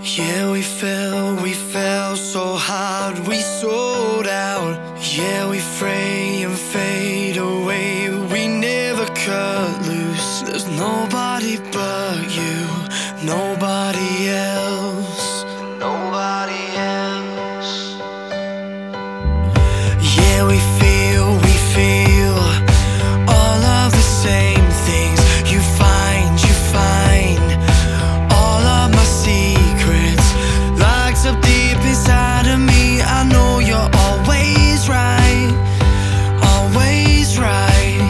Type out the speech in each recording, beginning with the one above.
Yeah, we fell so hard, we sold out. Yeah, we fray and fade away, we never cut loose. There's nobody but you, nobody else, nobody else. Yeah, we feel all of the same things. You find all of my secrets locked up deep inside of me. I know you're always right, always right.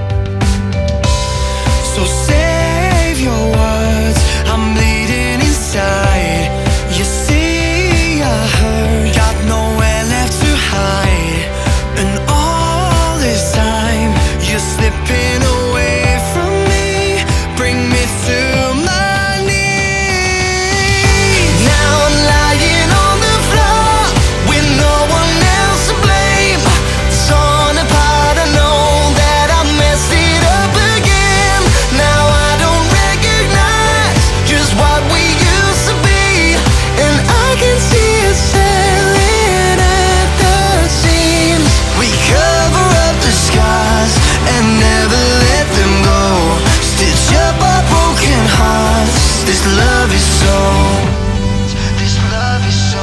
So save your words, I'm bleeding inside. You see, I hurt, got nowhere left to hide. And all this time, you're slipping away from me, bring me to my knees. Now I'm lying on the floor with no one else to blame. Torn apart, I know that I messed it up again. Now I don't recognize just what we used to be, and I can see it selling at the seams. We cover up the scars and never let them go. Stitch up our broken hearts. This love is so, this love is so.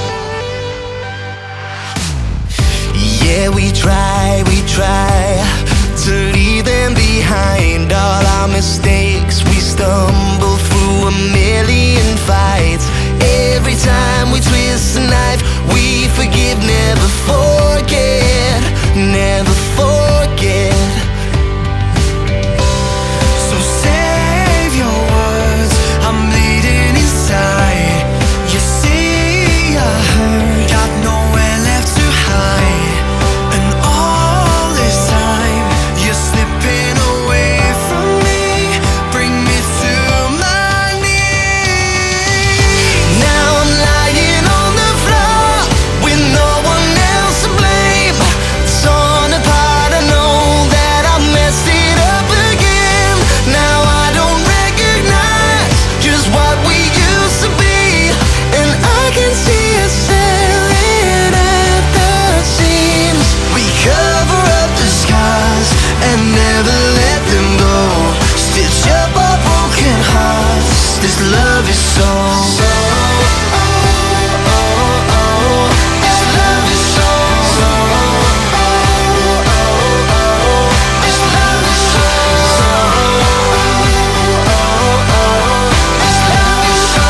Yeah, we try to leave them behind. All our mistakes, we stumble through a million fights. Every time we twist a knife, we forgive, never forget, never forget. So save your words, I'm bleeding inside. You see, I hurt, got nowhere left to hide. And all this time, you're slipping away from me, bring me to my knees. Now I'm lying on the floor with no one else to blame. Torn apart, I know that I messed it up again. Now I don't recognize just what we used to be, and I can see it selling at the seams. We cover up the scars and never let them go. Stitch up our broken hearts. This love is so, this love is so, this love is so, this love is so,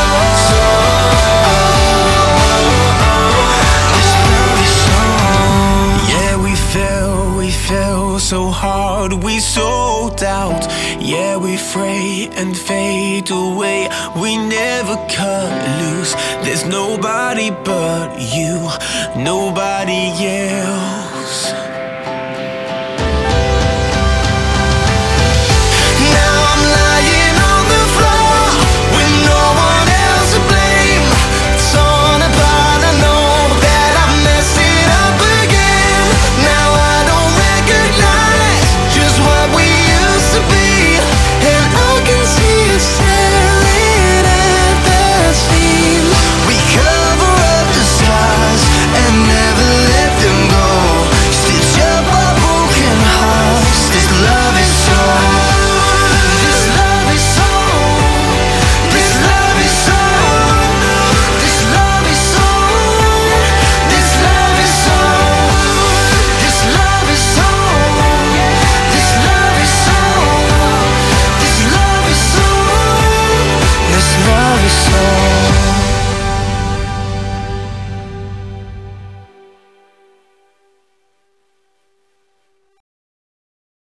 this love is so. Yeah, we fell so hard, we sold out. Yeah, we fray and fade away, we never cut loose. There's nobody but you, nobody else.